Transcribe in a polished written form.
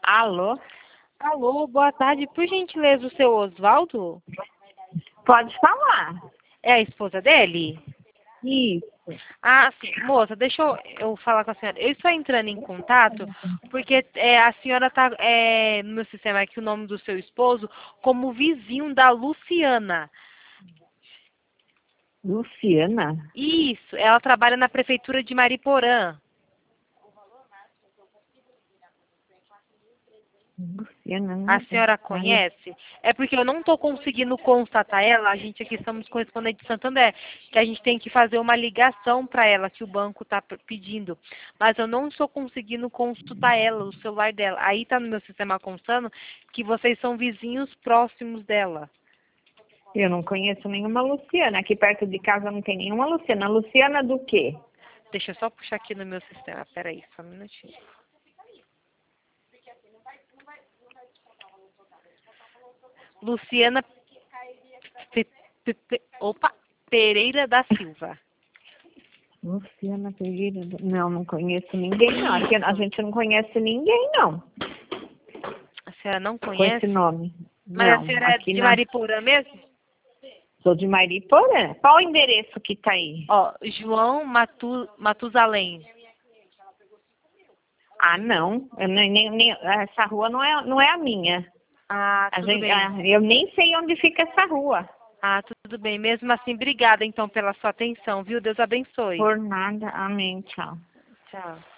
Alô? Alô, boa tarde. Por gentileza, o seu Oswaldo? Pode falar. É a esposa dele? Isso. Ah, sim. Moça, deixa eu falar com a senhora. Eu estou entrando em contato porque a senhora está no meu sistema aqui o nome do seu esposo como vizinho da Luciana. Luciana? Isso, ela trabalha na prefeitura de Mariporã. Luciana, A nada. senhora conhece? É porque eu não estou conseguindo constatar ela, a gente aqui estamos correspondente de Santander, que a gente tem que fazer uma ligação para ela, que o banco está pedindo. Mas eu não estou conseguindo consultar ela, o celular dela. Aí está no meu sistema constando que vocês são vizinhos próximos dela. Eu não conheço nenhuma Luciana. Aqui perto de casa não tem nenhuma Luciana. Luciana do quê? Deixa eu só puxar aqui no meu sistema. Peraí, só um minutinho. Luciana Pereira da Silva. Luciana Pereira. Não, não conheço ninguém, não. Aqui a gente não conhece ninguém, não. A senhora não Com conhece? esse nome. Mas Não. a senhora é Aqui de Mariporã mesmo? Sou de Mariporã. Qual o endereço que tá aí? Ó, João Matusalém. Ah, não. Eu essa rua não é a minha. Ah, tudo bem. Eu nem sei onde fica essa rua. Ah, tudo bem. Mesmo assim, obrigada então pela sua atenção, viu? Deus abençoe. Por nada. Amém. Tchau. Tchau.